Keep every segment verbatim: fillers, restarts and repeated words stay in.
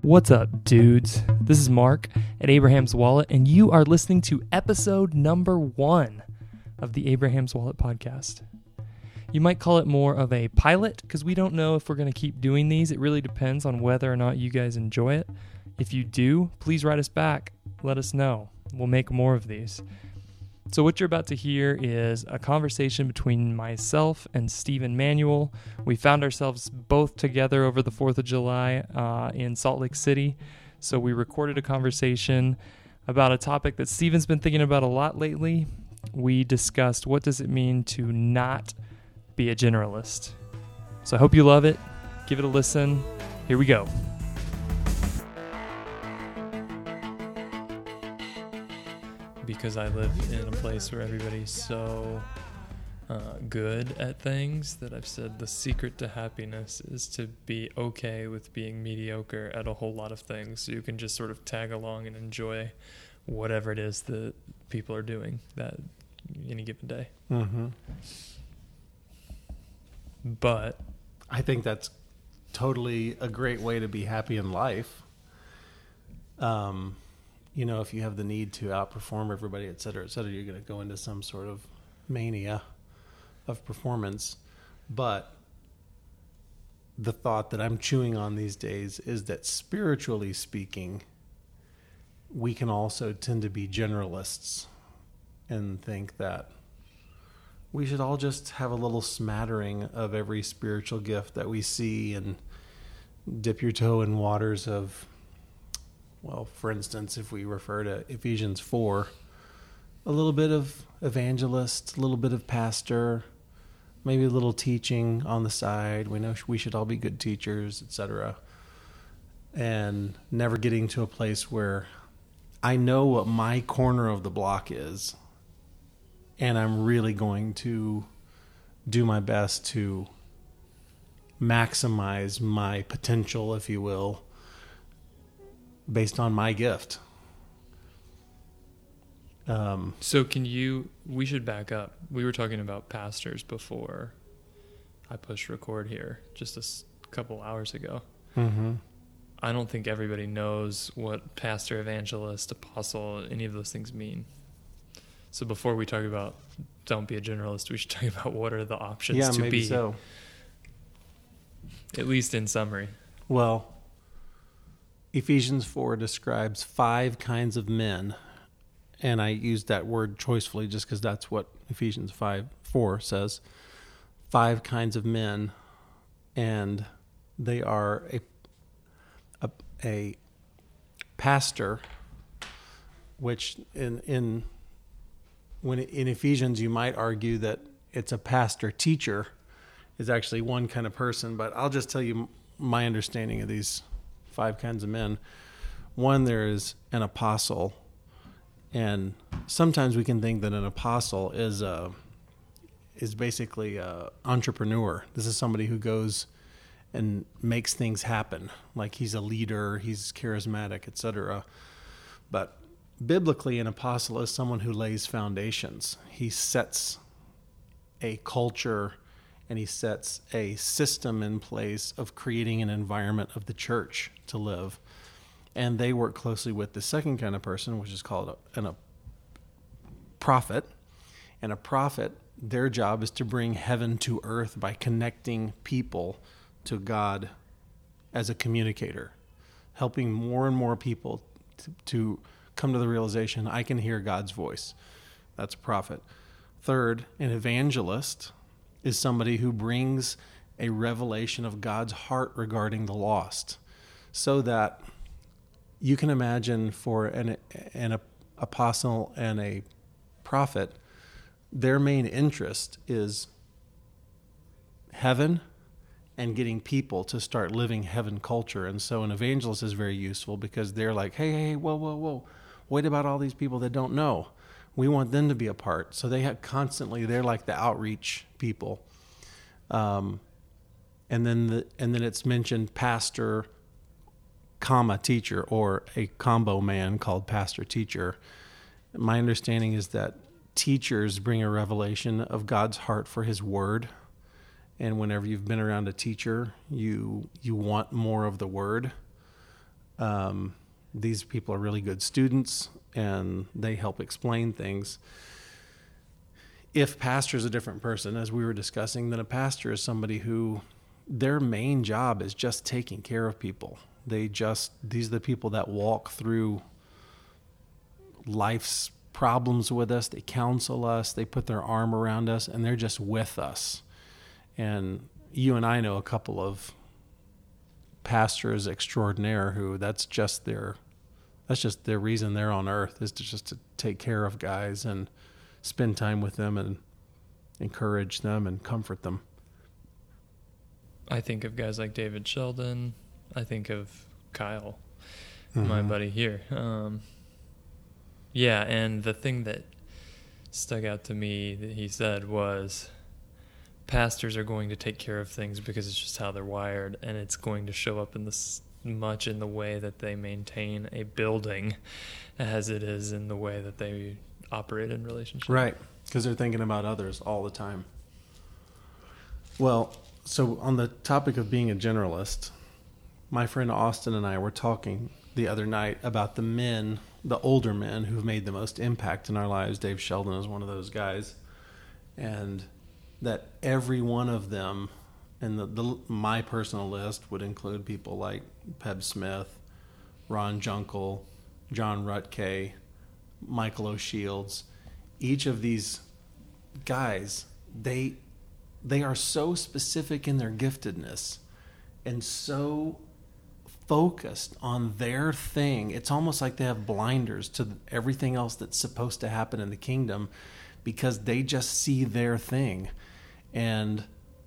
What's up, dudes? This is Mark at Abraham's Wallet, and you are listening to episode number one of the Abraham's Wallet podcast. You might call it more of a pilot, because we don't know if we're going to keep doing these. It really depends on whether or not you guys enjoy it. If you do, please write us back. Let us know. We'll make more of these. So what you're about to hear is a conversation between myself and Stephen Manuel. We found ourselves both together over the fourth of July uh, in Salt Lake City. So we recorded a conversation about a topic that Stephen's been thinking about a lot lately. We discussed what does it mean to not be a generalist. So I hope you love it. Give it a listen. Here we go. Because I live in a place where everybody's so uh, good at things that I've said the secret to happiness is to be okay with being mediocre at a whole lot of things, so you can just sort of tag along and enjoy whatever it is that people are doing that any given day. Mm-hmm. But I think that's totally a great way to be happy in life. Um. You know, if you have the need to outperform everybody, et cetera, et cetera, you're going to go into some sort of mania of performance. But the thought that I'm chewing on these days is that spiritually speaking, we can also tend to be generalists and think that we should all just have a little smattering of every spiritual gift that we see and dip your toe in waters of, well, for instance, if we refer to Ephesians four, a little bit of evangelist, a little bit of pastor, maybe a little teaching on the side. We know we should all be good teachers, et cetera. And never getting to a place where I know what my corner of the block is, and I'm really going to do my best to maximize my potential, if you will, based on my gift. Um, so can you, we should back up. We were talking about pastors before I pushed record here just a s- couple hours ago. mm-hmm. I don't think everybody knows what pastor, evangelist, apostle, any of those things mean. So before we talk about don't be a generalist, we should talk about what are the options yeah, to maybe be. So. At least in summary. Well, Ephesians four describes five kinds of men, and I used that word choicefully just because that's what Ephesians five four says. Five kinds of men, and they are a a, a pastor, which in in when in Ephesians you might argue that it's a pastor teacher is actually one kind of person, but I'll just tell you my understanding of these five kinds of men. One, there is an apostle, and sometimes we can think that an apostle is a is basically a entrepreneur. This is somebody who goes and makes things happen, like he's a leader, he's charismatic, et cetera. But biblically, an apostle is someone who lays foundations. He sets a culture and he sets a system in place of creating an environment of the church to live. And they work closely with the second kind of person, which is called a, an, a prophet. And a prophet, their job is to bring heaven to earth by connecting people to God as a communicator, helping more and more people to, to come to the realization, I can hear God's voice. That's a prophet. Third, an evangelist is somebody who brings a revelation of God's heart regarding the lost, so that you can imagine for an, an apostle and a prophet, their main interest is heaven and getting people to start living heaven culture. And so an evangelist is very useful because they're like, hey, hey, whoa, whoa, whoa, what about all these people that don't know? We want them to be a part. So they have constantly, they're like the outreach people. Um, and then the, and then it's mentioned pastor, comma, teacher, or a combo man called pastor teacher. My understanding is that teachers bring a revelation of God's heart for his word. And whenever you've been around a teacher, you, you want more of the word. Um, these people are really good students, and they help explain things. If pastor is a different person, as we were discussing, then a pastor is somebody who their main job is just taking care of people. They just, these are the people that walk through life's problems with us. They counsel us. They put their arm around us, and they're just with us. And you and I know a couple of pastors extraordinaire who that's just their that's just their reason they're on earth, is to just to take care of guys and spend time with them and encourage them and comfort them. I think of guys like David Sheldon. I think of Kyle, Mm-hmm. my buddy here. Um, yeah, and the thing that stuck out to me that he said was, pastors are going to take care of things because it's just how they're wired, and it's going to show up in this much in the way that they maintain a building as it is in the way that they operate in relationships. Right, because they're thinking about others all the time. Well, so on the topic of being a generalist, my friend Austin and I were talking the other night about the men, the older men who've made the most impact in our lives. Dave Sheldon is one of those guys. And that every one of them, and the, the my personal list would include people like Peb Smith, Ron Junkel, John Rutke, Michael O'Shields. Each of these guys, they they are so specific in their giftedness and so focused on their thing. It's almost like they have blinders to everything else that's supposed to happen in the kingdom, because they just see their thing. And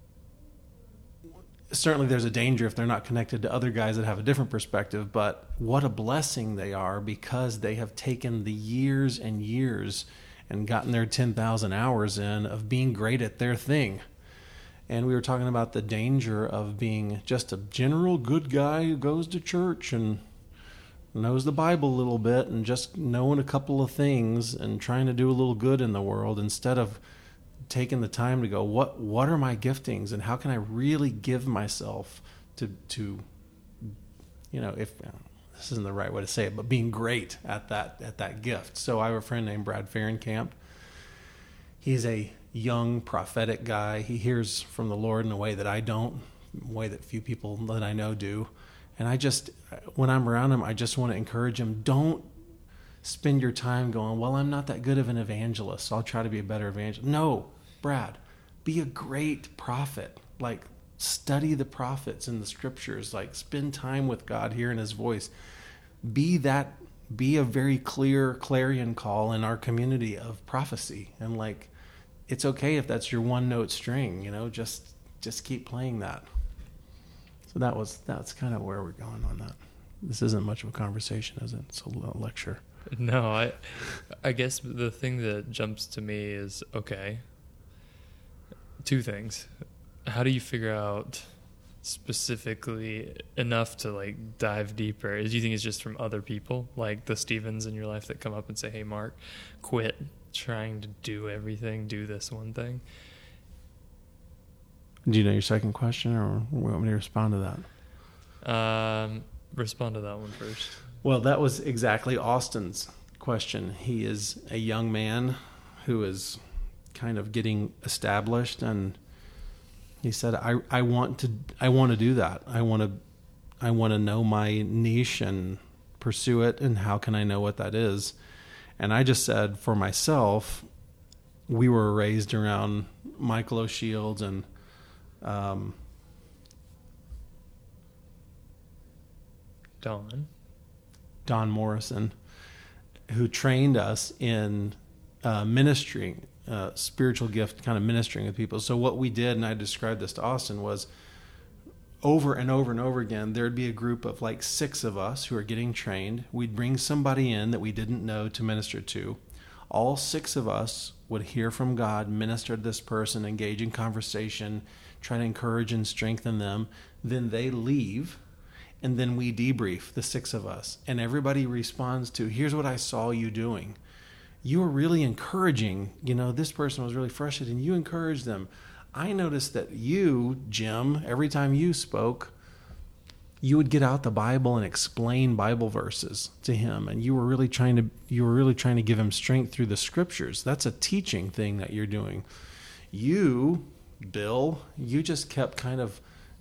certainly there's a danger if they're not connected to other guys that have a different perspective, but what a blessing they are, because they have taken the years and years and gotten their ten thousand hours in of being great at their thing. And we were talking about the danger of being just a general good guy who goes to church and knows the Bible a little bit and just knowing a couple of things and trying to do a little good in the world, instead of taking the time to go, what what are my giftings and how can I really give myself to, to you know, if this isn't the right way to say it, but being great at that at that gift. So I have a friend named Brad Fahrenkamp. He's a young prophetic guy. He hears from the Lord in a way that I don't, a way that few people that I know do. And I just, when I'm around him, I just want to encourage him. Don't spend your time going, well, I'm not that good of an evangelist, so I'll try to be a better evangelist. No, Brad, be a great prophet. Like, study the prophets in the scriptures. Like, spend time with God, hearing his voice. Be that, be a very clear clarion call in our community of prophecy. And like, it's okay if that's your one note string, you know, just just keep playing that. So that was that's kind of where we're going on that. This isn't much of a conversation, is it? It's a lecture. No, I I guess the thing that jumps to me is, okay, two things. How do you figure out specifically enough to like dive deeper? Do you think it's just from other people, like the Stevens in your life that come up and say, hey, Mark, quit trying to do everything, do this one thing? Do you know your second question, or want me to respond to that? Um, respond to that one first. Well, that was exactly Austin's question. He is a young man who is kind of getting established, and he said, I, I want to I want to do that. I want to I want to know my niche and pursue it, and how can I know what that is? And I just said, for myself, we were raised around Michael O'Shields and um, Don. Don Morrison, who trained us in uh, ministry, uh, spiritual gift, kind of ministering with people. So what we did, and I described this to Austin, was over and over and over again, there'd be a group of like six of us who are getting trained. We'd bring somebody in that we didn't know to minister to. All six of us would hear from God, minister to this person, engage in conversation, try to encourage and strengthen them. Then they leave, and then we debrief, the six of us. And everybody responds to, here's what I saw you doing. You were really encouraging. You know, this person was really frustrated, and you encouraged them. I noticed that you, Jim, every time you spoke, you would get out the Bible and explain Bible verses to him, and you were really trying to you were really trying to give him strength through the scriptures. That's a teaching thing that you're doing. You, Bill, you just kept kind of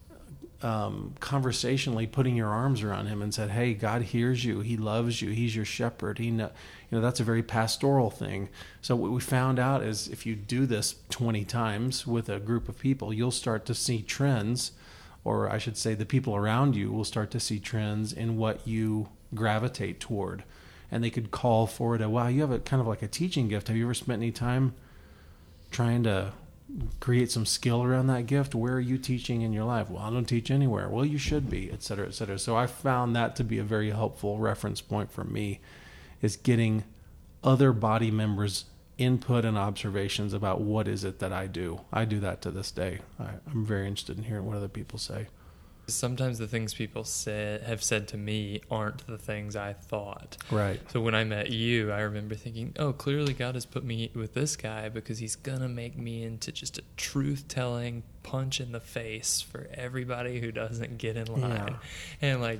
um, conversationally putting your arms around him and said, "Hey, God hears you. He loves you. He's your shepherd. He know, you know that's a very pastoral thing." So what we found out is if you do this twenty times with a group of people, you'll start to see trends, or I should say the people around you will start to see trends in what you gravitate toward. And they could call for it a, wow, you have a kind of like a teaching gift. Have you ever spent any time trying to create some skill around that gift? Where are you teaching in your life? Well, I don't teach anywhere. Well, you should be, et cetera, et cetera. So I found that to be a very helpful reference point for me, is getting other body members' input and observations about what is it that I do. I do that to this day. I, I'm very interested in hearing what other people say. Sometimes the things people say, have said to me aren't the things I thought. Right. So when I met you, I remember thinking, oh, clearly God has put me with this guy because he's going to make me into just a truth-telling punch in the face for everybody who doesn't get in line. Yeah. And like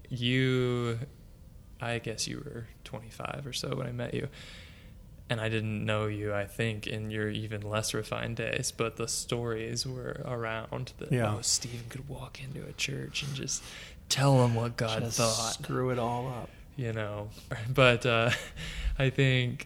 you, I guess you were twenty-five or so when I met you. And I didn't know you, I think, in your even less refined days, but the stories were around that, yeah. oh, Stephen could walk into a church and just tell them what God just thought. Screw it all up. You know, but uh, I think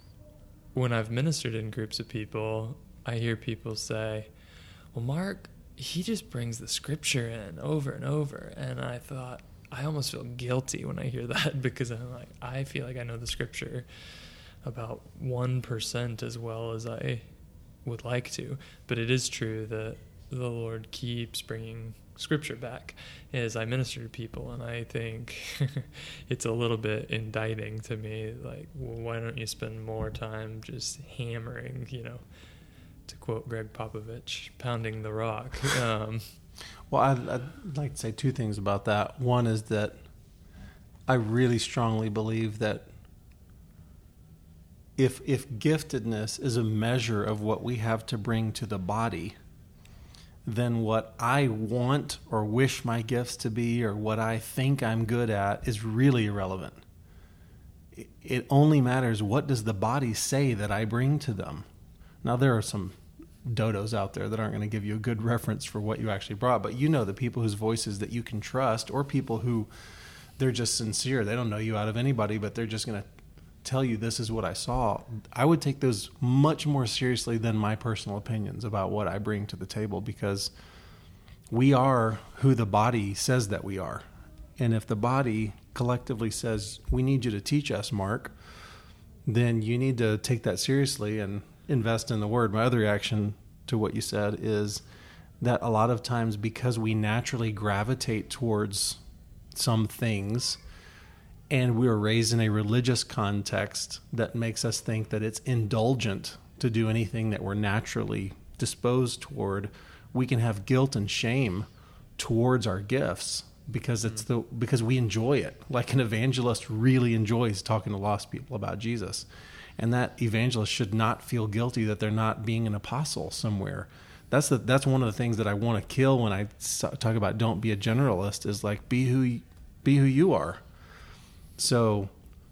when I've ministered in groups of people, I hear people say, well, Mark, he just brings the scripture in over and over. And I thought, I almost feel guilty when I hear that, because I'm like, I feel like I know the scripture about one percent as well as I would like to. But it is true that the Lord keeps bringing scripture back as I minister to people, and I think it's a little bit indicting to me, like, well, why don't you spend more time just hammering, you know, to quote Greg Popovich, pounding the rock. Um, well, I'd, I'd like to say two things about that. One is that I really strongly believe that If if giftedness is a measure of what we have to bring to the body, then what I want or wish my gifts to be or what I think I'm good at is really irrelevant. It only matters, what does the body say that I bring to them? Now, there are some dodos out there that aren't going to give you a good reference for what you actually brought, but you know the people whose voices that you can trust, or people who they're just sincere. They don't know you out of anybody, but they're just going to tell you this is what I saw. I would take those much more seriously than my personal opinions about what I bring to the table, because we are who the body says that we are. And if the body collectively says, we need you to teach us, Mark, then you need to take that seriously and invest in the word. My other reaction to what you said is that a lot of times, because we naturally gravitate towards some things, and we were raised in a religious context that makes us think that it's indulgent to do anything that we're naturally disposed toward, we can have guilt and shame towards our gifts because it's the because we enjoy it. Like an evangelist really enjoys talking to lost people about Jesus. And that evangelist should not feel guilty that they're not being an apostle somewhere. That's the that's one of the things that I want to kill when I talk about don't be a generalist, is like be who be who you are. So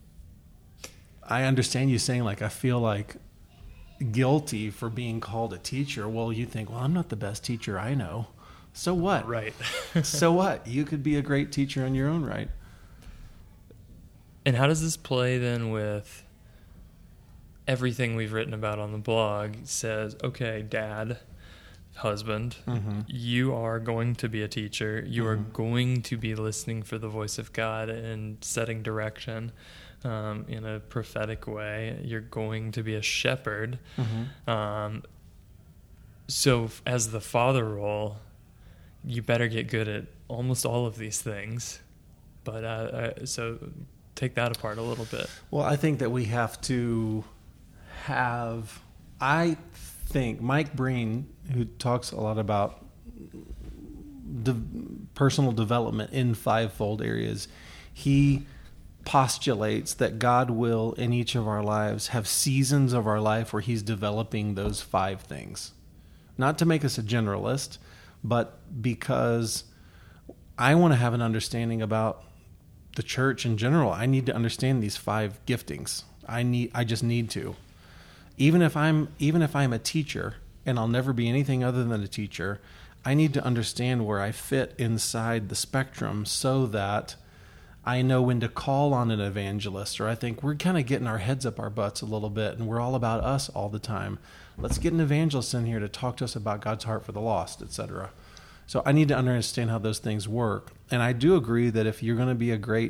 I understand you saying, like, I feel like guilty for being called a teacher. Well, you think, well, I'm not the best teacher I know. So what? Right. So what? You could be a great teacher in your own right. And how does this play then with everything we've written about on the blog? It says, okay, dad, husband, mm-hmm. you are going to be a teacher. You mm-hmm. are going to be listening for the voice of God and setting direction um, in a prophetic way. You're going to be a shepherd. Mm-hmm. Um, so as the father role, you better get good at almost all of these things. But uh, uh, so take that apart a little bit. Well, I think that we have to have, I think Mike Breen, who talks a lot about de- personal development in fivefold areas, he postulates that God will, in each of our lives, have seasons of our life where he's developing those five things. Not to make us a generalist, but because I want to have an understanding about the church in general. I need to understand these five giftings. I need, I just need to. Even if I'm, even if I'm a teacher, and I'll never be anything other than a teacher, I need to understand where I fit inside the spectrum so that I know when to call on an evangelist. Or I think we're kind of getting our heads up our butts a little bit, and we're all about us all the time. Let's get an evangelist in here to talk to us about God's heart for the lost, et cetera. So I need to understand how those things work. And I do agree that if you're going to be a great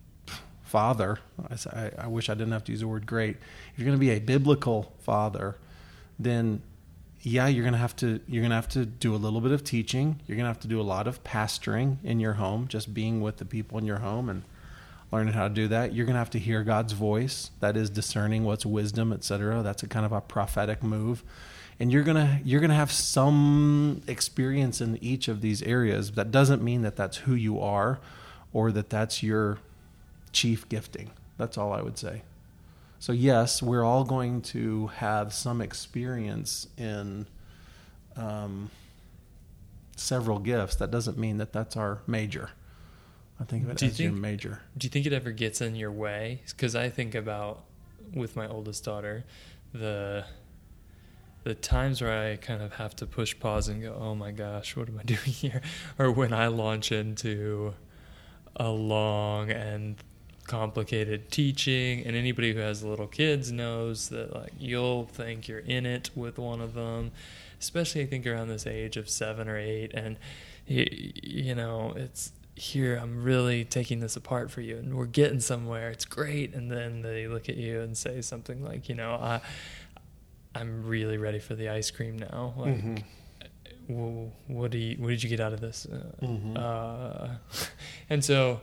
father, I, I wish I didn't have to use the word great. If you're going to be a biblical father, then yeah, you're going to have to, you're going to have to do a little bit of teaching. You're going to have to do a lot of pastoring in your home, just being with the people in your home and learning how to do that. You're going to have to hear God's voice. That is discerning what's wisdom, et cetera. That's a kind of a prophetic move. And you're going to, you're going to have some experience in each of these areas. That doesn't mean that that's who you are or that that's your chief gifting. That's all I would say. So yes, we're all going to have some experience in um, several gifts. That doesn't mean that that's our major. I think of it as your major. Do you think it ever gets in your way? Because I think about, with my oldest daughter, the the times where I kind of have to push pause and go, oh my gosh, what am I doing here? Or when I launch into a long and complicated teaching, and anybody who has little kids knows that, like, you'll think you're in it with one of them, especially I think around this age of seven or eight, and you, you know, it's here, I'm really taking this apart for you and we're getting somewhere, it's great, and then they look at you and say something like, you know, I I'm really ready for the ice cream now, like mm-hmm. well, what do you what did you get out of this? uh, mm-hmm. uh and so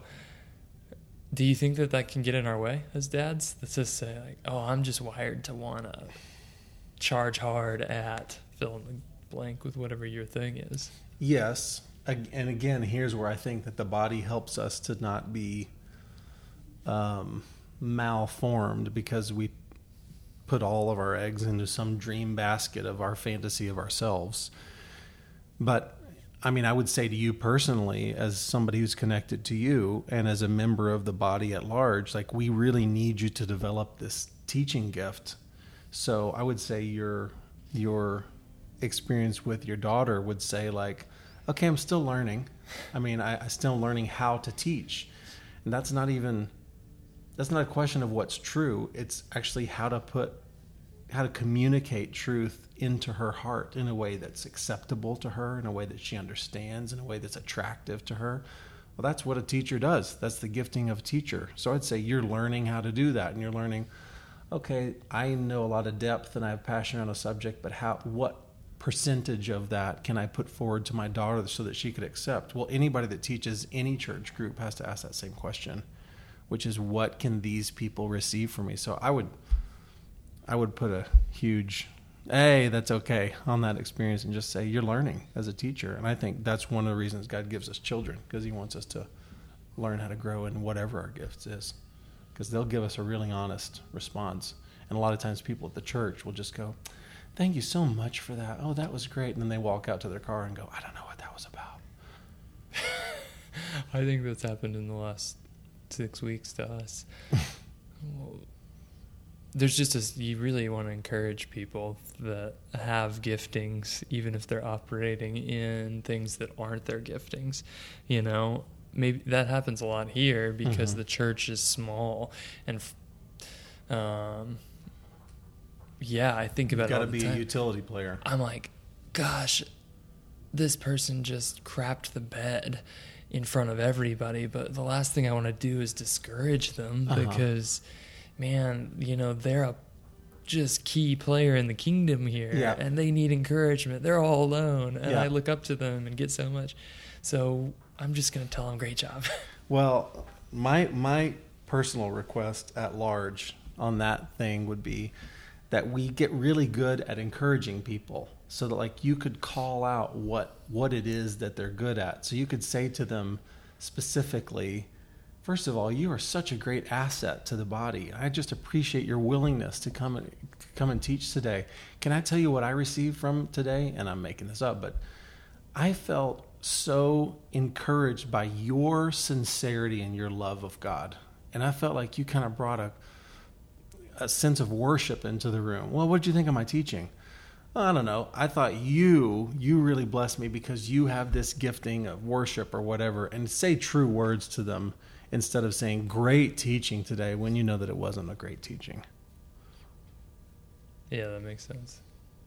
do you think that that can get in our way as dads? That's just say, like, oh, I'm just wired to want to charge hard at fill in the blank with whatever your thing is. Yes. And again, here's where I think that the body helps us to not be um, malformed, because we put all of our eggs into some dream basket of our fantasy of ourselves. But I mean, I would say to you personally, as somebody who's connected to you and as a member of the body at large, like, we really need you to develop this teaching gift. So I would say your your experience with your daughter would say, like, okay, I'm still learning. I mean, I, I'm still learning how to teach. And that's not even, that's not a question of what's true. It's actually how to put, how to communicate truth into her heart in a way that's acceptable to her, in a way that she understands, in a way that's attractive to her. Well, that's what a teacher does. That's the gifting of a teacher. So I'd say you're learning how to do that, and you're learning, okay, I know a lot of depth and I have passion on a subject, but how, what percentage of that can I put forward to my daughter so that she could accept? Well, anybody that teaches any church group has to ask that same question, which is, what can these people receive from me? So I would, I would put a huge, hey, that's okay on that experience, and just say you're learning as a teacher. And I think that's one of the reasons God gives us children, because he wants us to learn how to grow in whatever our gifts is, because they'll give us a really honest response. And a lot of times people at the church will just go, thank you so much for that. Oh, that was great. And then they walk out to their car and go, I don't know what that was about. I think that's happened in the last six weeks to us. Well, there's just a, you really want to encourage people that have giftings, even if they're operating in things that aren't their giftings. You know, maybe that happens a lot here because mm-hmm. the church is small, and um, yeah, I think about You've it all got the to be time. a utility player. I'm like, gosh, this person just crapped the bed in front of everybody, but the last thing I want to do is discourage them uh-huh. because, man, you know, they're a just key player in the kingdom here, yeah. and they need encouragement. They're all alone, and yeah. I look up to them and get so much. So I'm just going to tell them, great job. Well, my my personal request at large on that thing would be that we get really good at encouraging people, so that, like, you could call out what what it is that they're good at. So you could say to them specifically, first of all, you are such a great asset to the body. I just appreciate your willingness to come and come and teach today. Can I tell you what I received from today? And I'm making this up, but I felt so encouraged by your sincerity and your love of God. And I felt like you kind of brought a, a sense of worship into the room. Well, what did you think of my teaching? I don't know. I thought you, you really blessed me because you have this gifting of worship or whatever, and say true words to them instead of saying great teaching today when you know that it wasn't a great teaching. Yeah, that makes sense.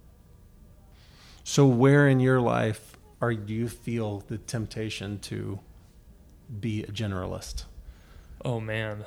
So where in your life are do you feel the temptation to be a generalist? Oh, man.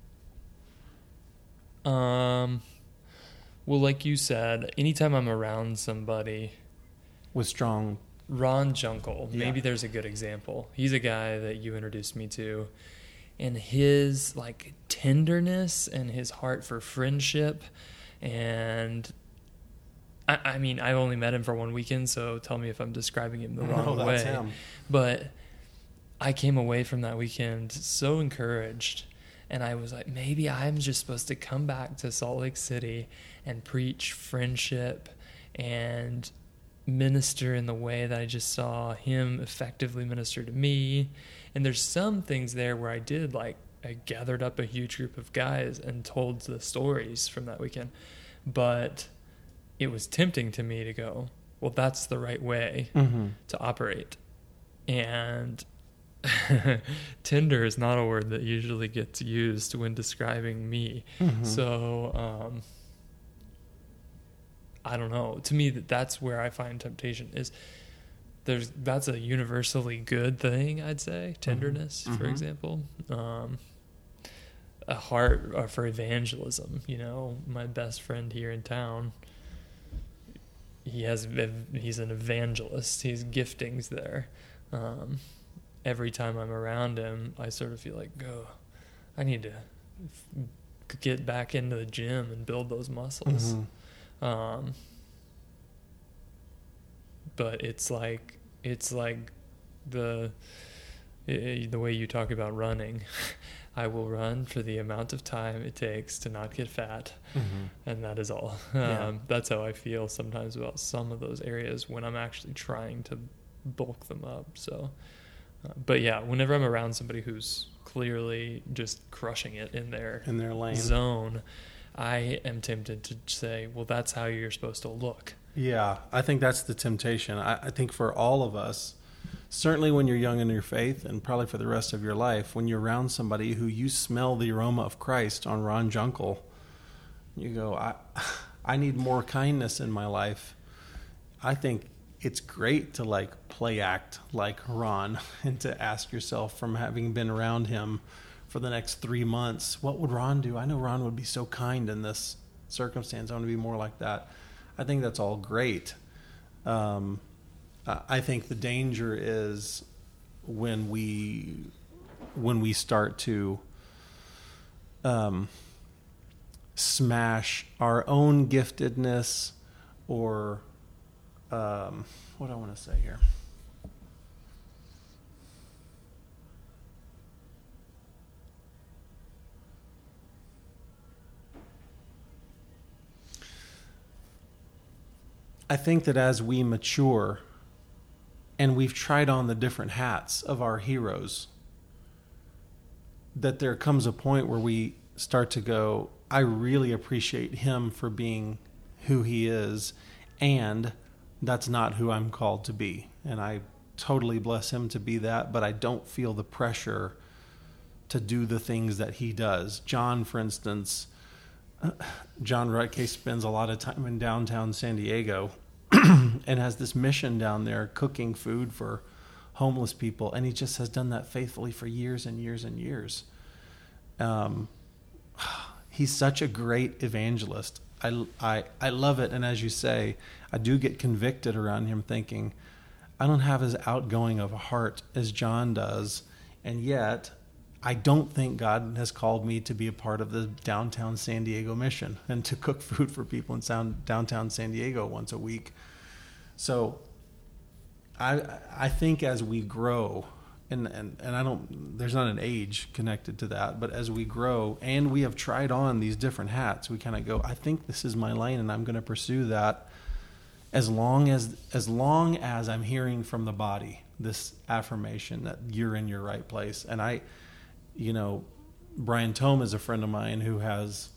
Um... Well, like you said, anytime I'm around somebody with strong... Ron Junkel, yeah. maybe there's a good example. He's a guy that you introduced me to. And his, like, tenderness and his heart for friendship. And, I, I mean, I've only met him for one weekend, so tell me if I'm describing him the wrong no, way. That's him. But I came away from that weekend so encouraged. And I was like, maybe I'm just supposed to come back to Salt Lake City and preach friendship and minister in the way that I just saw him effectively minister to me. And there's some things there where I did, like, I gathered up a huge group of guys and told the stories from that weekend. But it was tempting to me to go, well, that's the right way mm-hmm. to operate. And tender is not a word that usually gets used when describing me. Mm-hmm. So, um, I don't know. To me, that that's where I find temptation is there's, that's a universally good thing, I'd say. Tenderness, mm-hmm. for example. Um, a heart uh, for evangelism. You know, my best friend here in town, he has, he's an evangelist. He's giftings there. Um, every time I'm around him, I sort of feel like, oh, I need to f- get back into the gym and build those muscles. Mm-hmm. Um, but it's like, it's like the, it, the way you talk about running. I will run for the amount of time it takes to not get fat. Mm-hmm. And that is all. Yeah. Um, that's how I feel sometimes about some of those areas when I'm actually trying to bulk them up. So, uh, but yeah, whenever I'm around somebody who's clearly just crushing it in their, in their lane zone, I am tempted to say, well, that's how you're supposed to look. Yeah, I think that's the temptation. I, I think for all of us, certainly when you're young in your faith and probably for the rest of your life, when you're around somebody who you smell the aroma of Christ on Ron Junkel, you go, I, I need more kindness in my life. I think it's great to like play act like Ron and to ask yourself from having been around him for the next three months, what would Ron do? I know Ron would be so kind in this circumstance. I want to be more like that. I think that's all great. Um, I think the danger is when we when we start to um, smash our own giftedness or um, what do I want to say here? I think that as we mature and we've tried on the different hats of our heroes, that there comes a point where we start to go, I really appreciate him for being who he is, and that's not who I'm called to be. And I totally bless him to be that, but I don't feel the pressure to do the things that he does. John, for instance, John Rutke spends a lot of time in downtown San Diego and has this mission down there cooking food for homeless people, and he just has done that faithfully for years and years and years. Um, he's such a great evangelist. I, I, I love it, and as you say, I do get convicted around him thinking, I don't have as outgoing of a heart as John does, and yet I don't think God has called me to be a part of the downtown San Diego mission and to cook food for people in sound, downtown San Diego once a week. So I I think as we grow, and, and, and I don't, there's not an age connected to that, but as we grow and we have tried on these different hats, we kind of go, I think this is my lane and I'm going to pursue that as long as as long as I'm hearing from the body this affirmation that you're in your right place. And I, you know, Brian Tome is a friend of mine who has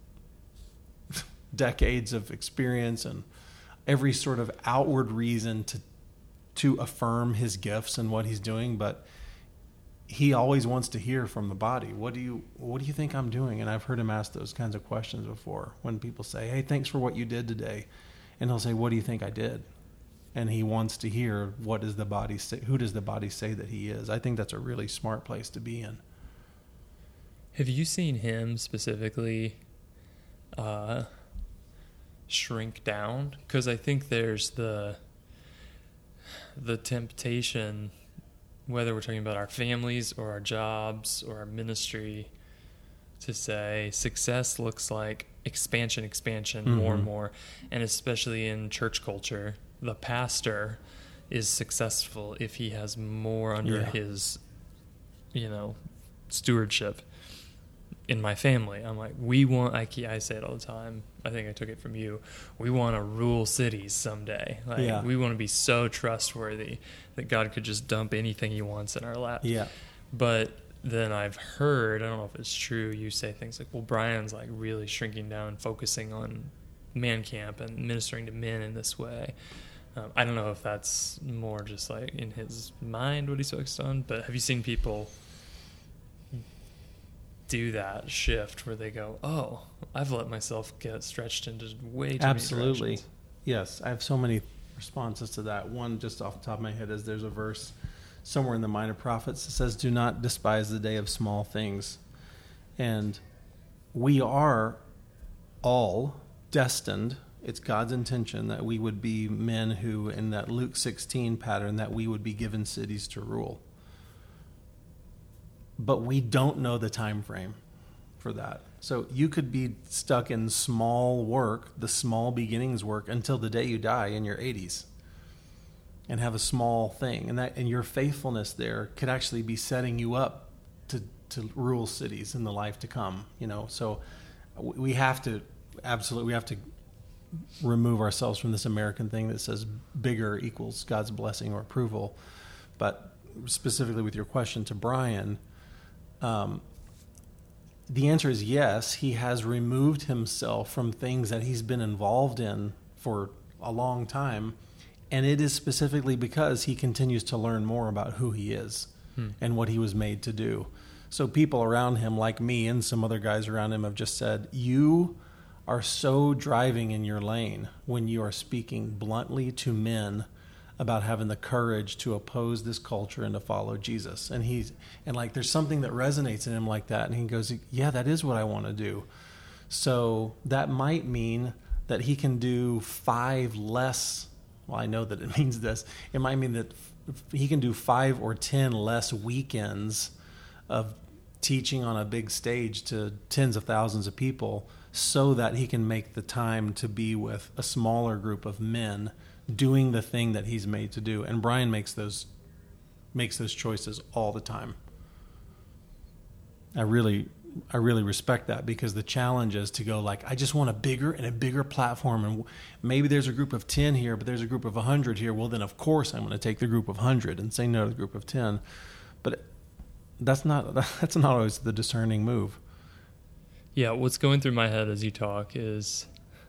decades of experience and every sort of outward reason to to affirm his gifts and what he's doing, but he always wants to hear from the body. What do you what do you think I'm doing? And I've heard him ask those kinds of questions before when people say, "Hey, thanks for what you did today." And he'll say, "What do you think I did?" And he wants to hear, what does the body say? Who does the body say that he is? I think that's a really smart place to be in. Have you seen him specifically uh, shrink down? Because I think there's the the temptation, whether we're talking about our families or our jobs or our ministry, to say success looks like expansion, expansion, mm-hmm. more and more. And especially in church culture, the pastor is successful if he has more under yeah. his, you know, stewardship. In my family, I'm like, we want, I, I say it all the time, I think I took it from you, we want to rule cities someday. Like, yeah. we want to be so trustworthy that God could just dump anything he wants in our lap. Yeah. But then I've heard, I don't know if it's true, you say things like, well, Brian's like really shrinking down, focusing on man camp and ministering to men in this way. Um, I don't know if that's more just like in his mind what he's focused on, but have you seen people do that shift where they go, oh, I've let myself get stretched into way too Absolutely. many directions? Yes, I have so many responses to that. One, just off the top of my head, is there's a verse somewhere in the Minor Prophets that says, do not despise the day of small things. And we are all destined, it's God's intention that we would be men who, in that Luke sixteen pattern, that we would be given cities to rule. But we don't know the time frame for that. So you could be stuck in small work, the small beginnings work, until the day you die in your eighties, and have a small thing. And that, and your faithfulness there could actually be setting you up to, to rule cities in the life to come. You know, so we have to absolutely we have to remove ourselves from this American thing that says bigger equals God's blessing or approval. But specifically with your question to Brian, Um, the answer is yes. He has removed himself from things that he's been involved in for a long time, and it is specifically because he continues to learn more about who he is hmm. and what he was made to do. So people around him, like me and some other guys around him, have just said, you are so driving in your lane when you are speaking bluntly to men about having the courage to oppose this culture and to follow Jesus. And he's, and like, there's something that resonates in him like that. And he goes, yeah, that is what I want to do. So that might mean that he can do five less. Well, I know that it means this. It might mean that he can do five or ten less weekends of teaching on a big stage to tens of thousands of people so that he can make the time to be with a smaller group of men doing the thing that he's made to do. And Brian makes those makes those choices all the time. I really I really respect that, because the challenge is to go like, I just want a bigger and a bigger platform, and maybe there's a group of ten here, but there's a group of one hundred here. Well, then of course I'm going to take the group of one hundred and say no to the group of ten. But that's not that's not always the discerning move. Yeah, what's going through my head as you talk is,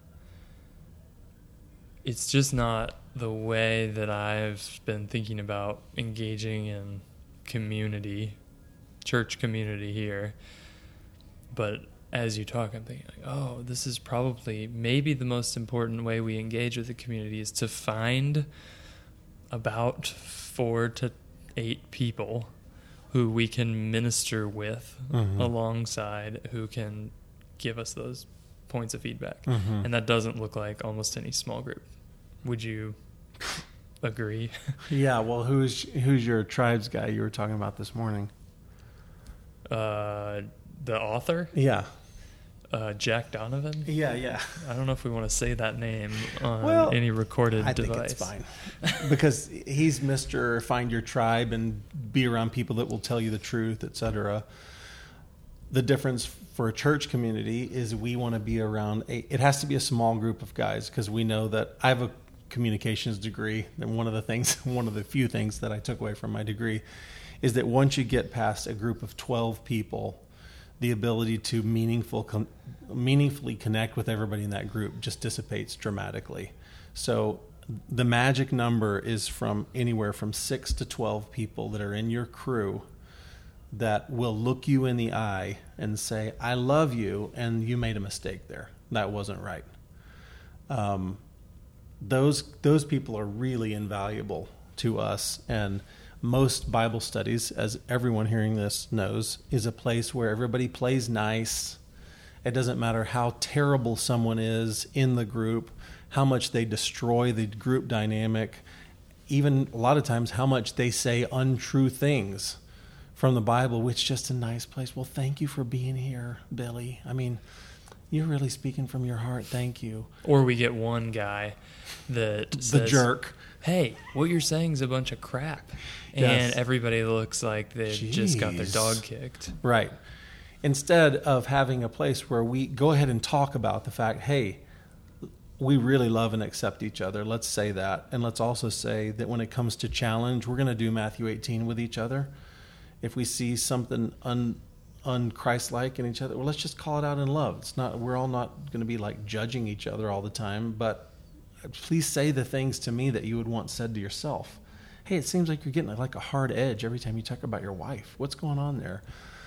it's just not the way that I've been thinking about engaging in community, church community here. But as you talk, I'm thinking, like, oh, this is probably maybe the most important way we engage with the community is to find about four to eight people who we can minister with mm-hmm. alongside, who can give us those points of feedback. Mm-hmm. And that doesn't look like almost any small group. Would you agree? Yeah, well, who's who's your tribes guy you were talking about this morning? Uh, the author? Yeah. Uh, Jack Donovan? Yeah, yeah. I don't know if we want to say that name on well, any recorded I device. I think it's fine. Because he's Mister Find Your Tribe and be around people that will tell you the truth, et cetera. The difference for a church community is we want to be around, a, it has to be a small group of guys, because we know that I have a communications degree, and one of the things, one of the few things that I took away from my degree is that once you get past a group of twelve people, the ability to meaningful, con- meaningfully connect with everybody in that group just dissipates dramatically. So the magic number is from anywhere from six to twelve people that are in your crew that will look you in the eye and say, I love you, and you made a mistake there. That wasn't right. Um, those those people are really invaluable to us, and most Bible studies, as everyone hearing this knows, is a place where everybody plays nice. It doesn't matter how terrible someone is in the group, how much they destroy the group dynamic, even a lot of times how much they say untrue things from the Bible, which is just a nice place. Well, thank you for being here, Billy. I mean, you're really speaking from your heart. Thank you. Or we get one guy that the says, jerk. Hey, what you're saying is a bunch of crap. And Yes. everybody looks like they've Jeez. just got their dog kicked. Right. Instead of having a place where we go ahead and talk about the fact, hey, we really love and accept each other. Let's say that. And let's also say that when it comes to challenge, we're going to do Matthew eighteen with each other. If we see something un, un-Christ-like in each other, well, let's just call it out in love. It's not, we're all not going to be like judging each other all the time, but please say the things to me that you would want said to yourself. Hey, it seems like you're getting like a hard edge every time you talk about your wife. What's going on there?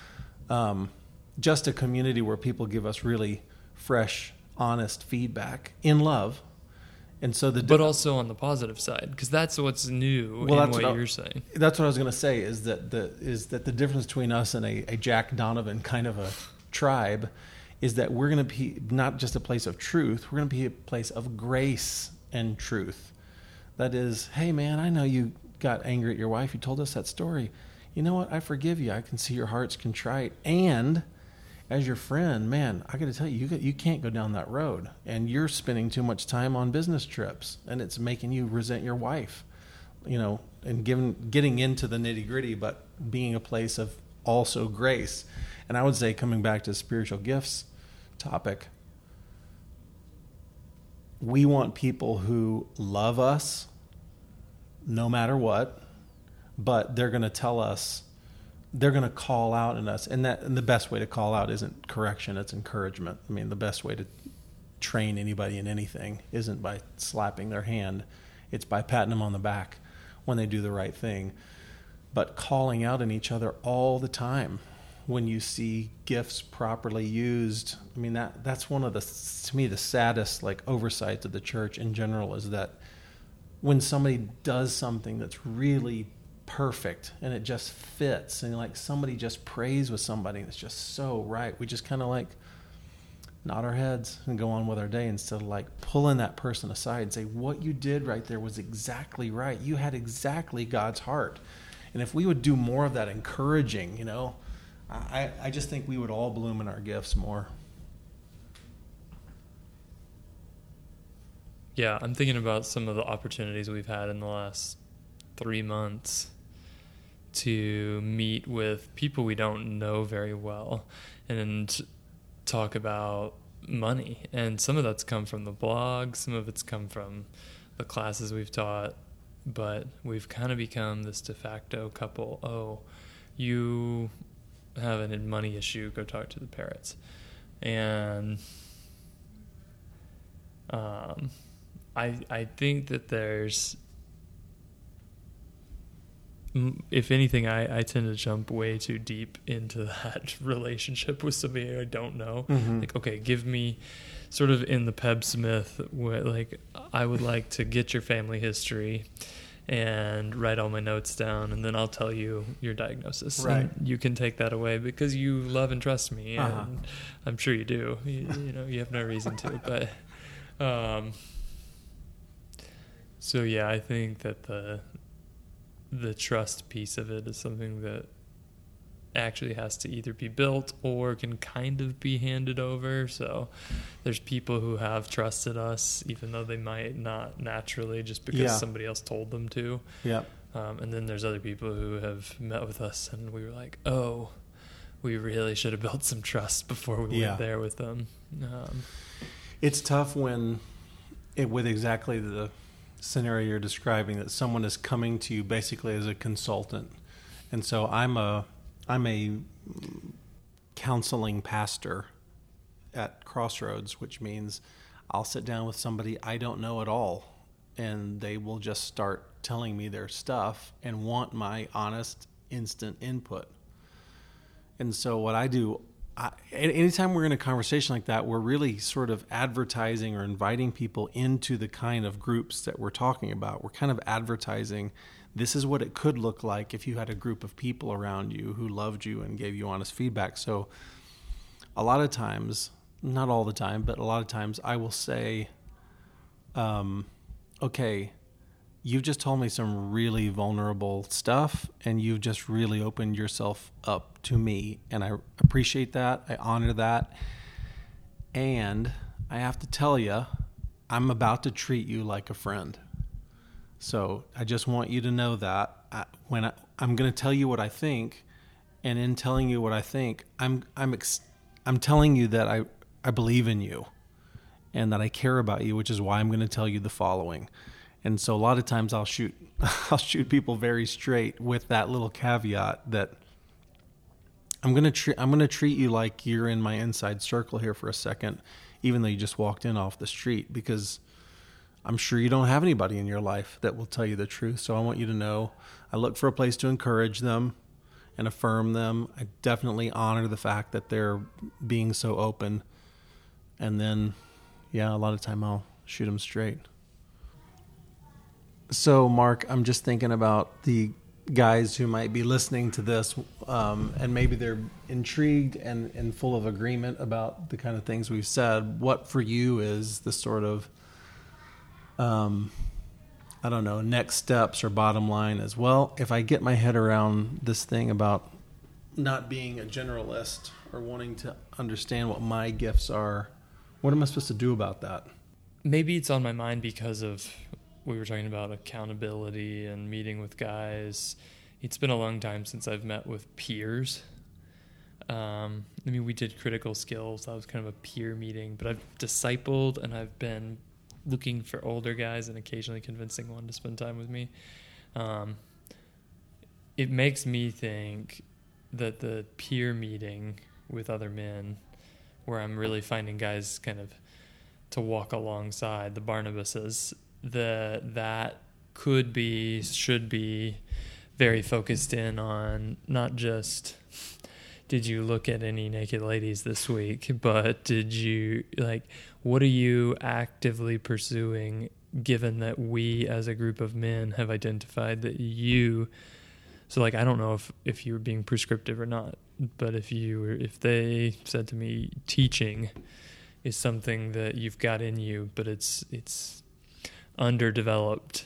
Um, just a community where people give us really fresh, honest feedback in love. And so the But also on the positive side, because that's what's new well, in that's what, what I, you're saying. That's what I was going to say is that the is that the difference between us and a, a Jack Donovan kind of a tribe is that we're going to be not just a place of truth, we're going to be a place of grace and truth. That is, hey man, I know you got angry at your wife. You told us that story. You know what? I forgive you. I can see your heart's contrite. And as your friend, man, I got to tell you, you got, you can't go down that road. And you're spending too much time on business trips, and it's making you resent your wife. You know, and given getting into the nitty gritty, but being a place of also grace. And I would say, coming back to the spiritual gifts topic, we want people who love us no matter what, but they're going to tell us, they're going to call out in us. And that, and the best way to call out isn't correction, it's encouragement. I mean, the best way to train anybody in anything isn't by slapping their hand. It's by patting them on the back when they do the right thing. But calling out in each other all the time when you see gifts properly used. I mean, that that's one of the, to me, the saddest like oversights of the church in general is that when somebody does something that's really perfect and it just fits, and like somebody just prays with somebody that's just so right, we just kind of like nod our heads and go on with our day instead of like pulling that person aside and say, what you did right there was exactly right. You had exactly God's heart. And if we would do more of that encouraging, you know, I, I just think we would all bloom in our gifts more. Yeah, I'm thinking about some of the opportunities we've had in the last three months to meet with people we don't know very well and talk about money. And some of that's come from the blog, some of it's come from the classes we've taught, but we've kind of become this de facto couple. Oh, you have a money issue, go talk to the Parrots. And um, I I think that there's, if anything, I, I tend to jump way too deep into that relationship with somebody I don't know. Mm-hmm. Like, okay, give me sort of in the Peb Smith, where, like, I would like to get your family history and write all my notes down, and then I'll tell you your diagnosis. Right. And you can take that away because you love and trust me, and uh-huh. I'm sure you do. You, you know, you have no reason to, but um, so yeah, I think that the the trust piece of it is something that actually has to either be built or can kind of be handed over. So there's people who have trusted us even though they might not naturally, just because yeah. somebody else told them to. Yeah. Um, and then there's other people who have met with us and we were like, oh, we really should have built some trust before we yeah. went there with them. Um, it's tough when it, with exactly the scenario you're describing, that someone is coming to you basically as a consultant. And so I'm a I'm a counseling pastor at Crossroads, which means I'll sit down with somebody I don't know at all, and they will just start telling me their stuff and want my honest, instant input. And so what I do, I, anytime we're in a conversation like that, we're really sort of advertising or inviting people into the kind of groups that we're talking about. We're kind of advertising, this is what it could look like if you had a group of people around you who loved you and gave you honest feedback. So a lot of times, not all the time, but a lot of times I will say, um, okay, you've just told me some really vulnerable stuff, and you've just really opened yourself up to me, and I appreciate that. I honor that. And I have to tell you, I'm about to treat you like a friend. So I just want you to know that I, when I, I'm going to tell you what I think, and in telling you what I think, I'm I'm ex- I'm telling you that I, I believe in you and that I care about you, which is why I'm going to tell you the following. And so a lot of times I'll shoot I'll shoot people very straight with that little caveat that I'm going to treat I'm going to treat you like you're in my inside circle here for a second, even though you just walked in off the street, because I'm sure you don't have anybody in your life that will tell you the truth. So I want you to know I look for a place to encourage them and affirm them. I definitely honor the fact that they're being so open. And then, yeah, a lot of time I'll shoot them straight. So, Mark, I'm just thinking about the guys who might be listening to this, um, and maybe they're intrigued and, and full of agreement about the kind of things we've said. What for you is the sort of, um, I don't know, next steps or bottom line as well? If I get my head around this thing about not being a generalist or wanting to understand what my gifts are, what am I supposed to do about that? Maybe it's on my mind because of, we were talking about accountability and meeting with guys. It's been a long time since I've met with peers. Um, I mean, we did critical skills. That was kind of a peer meeting, but I've discipled and I've been looking for older guys and occasionally convincing one to spend time with me. Um, it makes me think that the peer meeting with other men, where I'm really finding guys kind of to walk alongside, the Barnabases, the that could be, should be very focused in on not just did you look at any naked ladies this week, but did you, like, what are you actively pursuing, given that we as a group of men have identified that you, so like, I don't know if, if you were being prescriptive or not, but if you were, if they said to me, teaching is something that you've got in you, but it's, it's underdeveloped,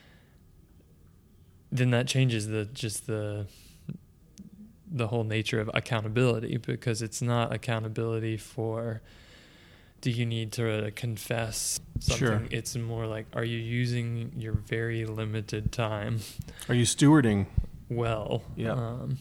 then that changes the, just the, the whole nature of accountability, because it's not accountability for, do you need to confess something? Sure. It's more like, are you using your very limited time? Are you stewarding? Well, yeah. Um,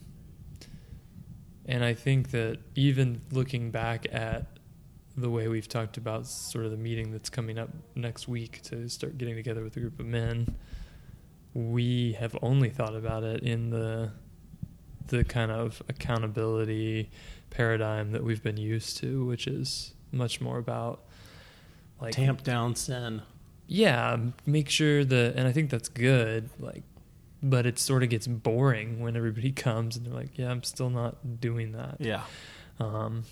and I think that even looking back at the way we've talked about sort of the meeting that's coming up next week to start getting together with a group of men, we have only thought about it in the the kind of accountability paradigm that we've been used to, which is much more about like tamp down sin. Yeah, make sure that, and I think that's good, like, but it sort of gets boring when everybody comes and they're like, yeah, I'm still not doing that. Yeah. Um,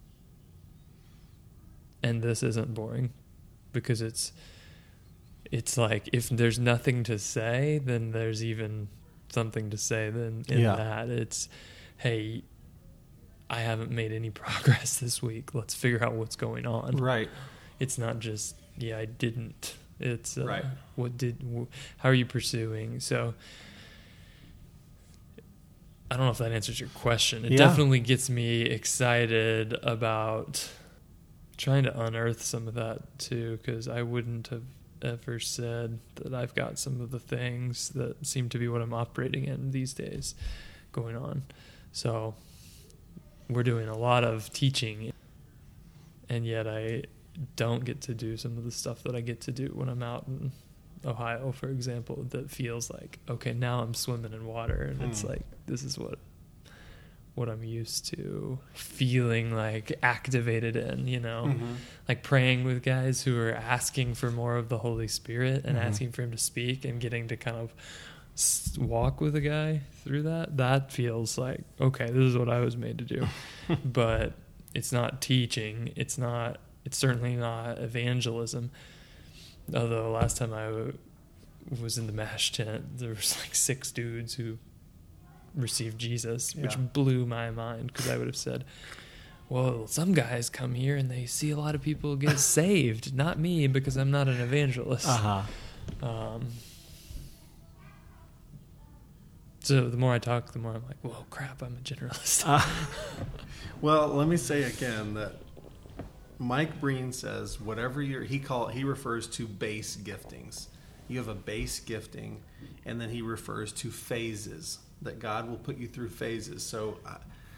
and this isn't boring because it's, it's like, if there's nothing to say, then there's even something to say then in yeah. that. It's, hey, I haven't made any progress this week. Let's figure out what's going on. Right. It's not just, yeah, I didn't. It's, uh, right. what did, wh- how are you pursuing? So I don't know if that answers your question. It yeah. definitely gets me excited about trying to unearth some of that too, because I wouldn't have ever said that I've got some of the things that seem to be what I'm operating in these days going on. So we're doing a lot of teaching, and yet I don't get to do some of the stuff that I get to do when I'm out and Ohio, for example, that feels like, okay, now I'm swimming in water, and mm. it's like, this is what what I'm used to feeling like activated in, you know, mm-hmm. like praying with guys who are asking for more of the Holy Spirit and mm-hmm. asking for him to speak and getting to kind of walk with a guy through that. That feels like, okay, this is what I was made to do. But it's not teaching. It's not, it's certainly not evangelism. Although last time I w- was in the MASH tent, there was like six dudes who received Jesus, which yeah. blew my mind, because I would have said, well, some guys come here and they see a lot of people get saved. Not me, because I'm not an evangelist. Uh-huh. Um, so the more I talk, the more I'm like, whoa, crap, I'm a generalist. uh, well, let me say again that Mike Breen says whatever you're, he call he refers to base giftings. You have a base gifting, and then he refers to phases, that God will put you through phases. So I,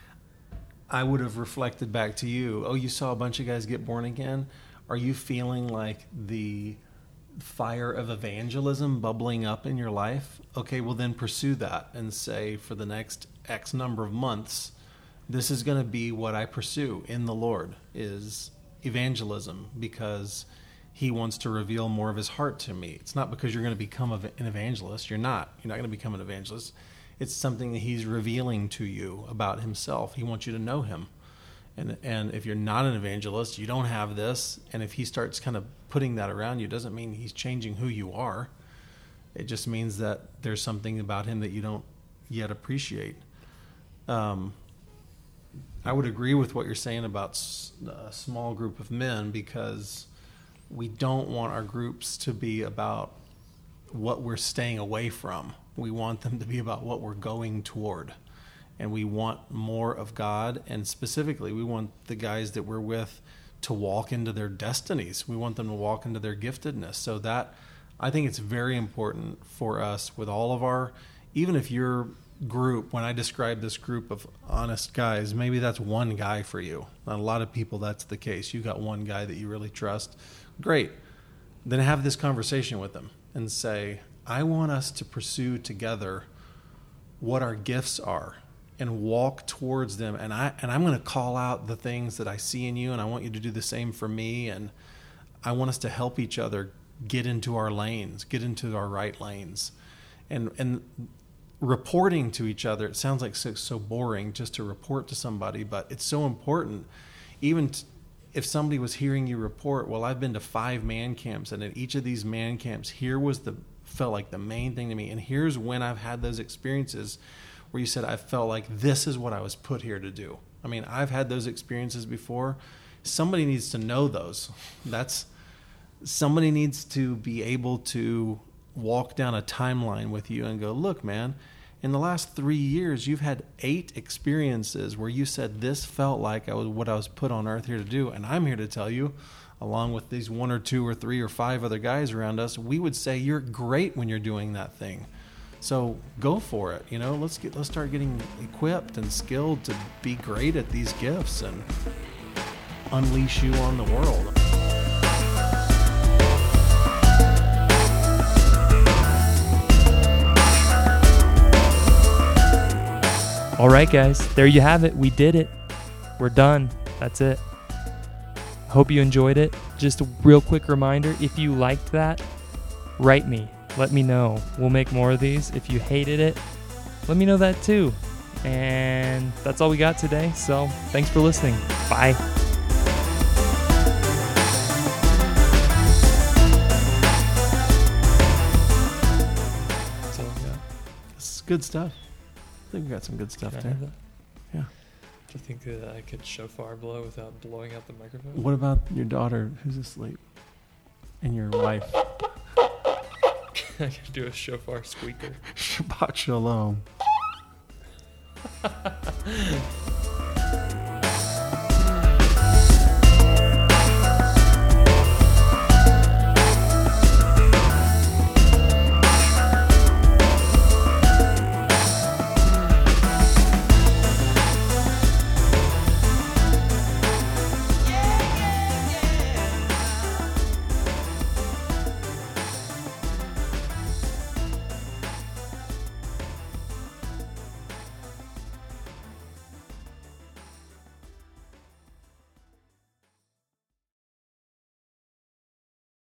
I would have reflected back to you, oh, you saw a bunch of guys get born again. Are you feeling like the fire of evangelism bubbling up in your life? Okay, well then pursue that and say, for the next X number of months, this is going to be what I pursue in the Lord, is evangelism, because he wants to reveal more of his heart to me. It's not because you're going to become an evangelist. You're not. You're not going to become an evangelist. It's something that he's revealing to you about himself. He wants you to know him. And and if you're not an evangelist, you don't have this. And if he starts kind of putting that around you, doesn't mean he's changing who you are. It just means that there's something about him that you don't yet appreciate. Um, I would agree with what you're saying about a small group of men, because we don't want our groups to be about what we're staying away from. We want them to be about what we're going toward. And we want more of God. And specifically, we want the guys that we're with to walk into their destinies. We want them to walk into their giftedness. So that, I think it's very important for us with all of our, even if your group, when I describe this group of honest guys, maybe that's one guy for you. Not a lot of people, that's the case. You got one guy that you really trust. Great. Then have this conversation with them and say, I want us to pursue together what our gifts are and walk towards them. And, I, and I'm going to call out the things that I see in you, and I want you to do the same for me. And I want us to help each other get into our lanes, get into our right lanes. And and reporting to each other, it sounds like so, so boring just to report to somebody, but it's so important. Even t- if somebody was hearing you report, well, I've been to five man camps, and at each of these man camps, here was the felt like the main thing to me. And here's when I've had those experiences where you said, I felt like this is what I was put here to do. I mean, I've had those experiences before. Somebody needs to know those. That's somebody needs to be able to walk down a timeline with you and go, look, man, in the last three years, you've had eight experiences where you said this felt like I was what I was put on earth here to do. And I'm here to tell you, along with these one or two or three or five other guys around us, we would say you're great when you're doing that thing. So go for it. You know, let's get let's start getting equipped and skilled to be great at these gifts and unleash you on the world. All right, guys, there you have it. We did it. We're done. That's it. Hope you enjoyed it. Just a real quick reminder, if you liked that, write me. Let me know. We'll make more of these. If you hated it, let me know that too. And that's all we got today. So thanks for listening. Bye. That's all we got. This is good stuff. I think we got some good stuff there. Yeah. Do you think that I could shofar blow without blowing out the microphone? What about your daughter who's asleep? And your wife? I can do a shofar squeaker. Shabbat shalom.